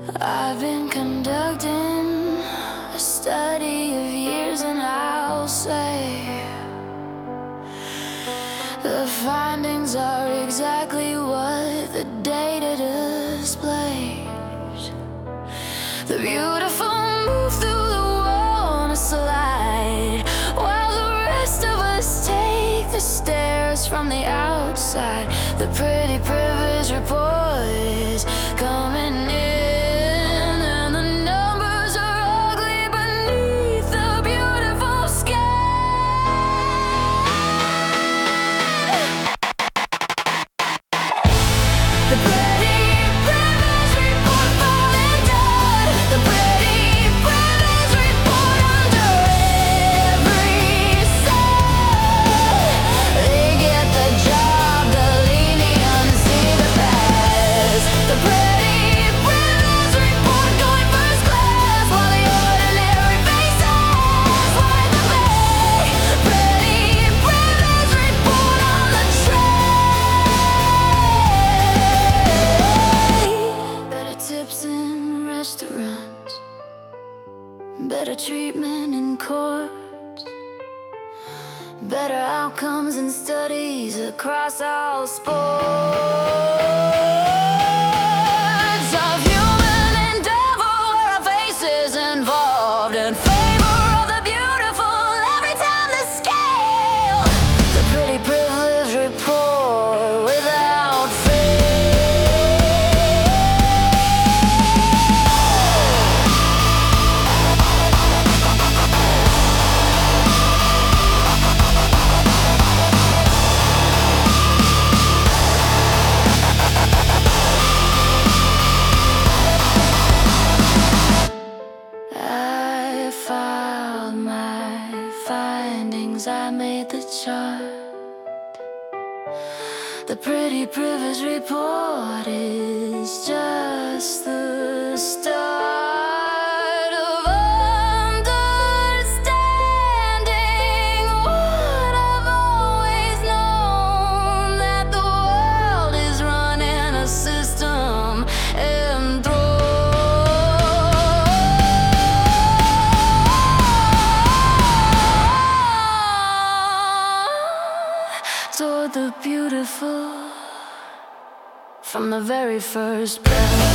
I've been conducting a study of years, and I'll say the findings are exactly what the data displays. The beautiful move through the wall on a slide, while the rest of us take the stairs from the outside. The pretty privilege report is coming in. Better treatment in courts, better outcomes in studies across all sports. Of human endeavor where our face is involved, in favor of the beautiful every time the scale. The pretty privilege report without I made the chart. The pretty privilege report is just the start of understanding what I've always known, that the world is running a system and toward the beautiful from the very first breath.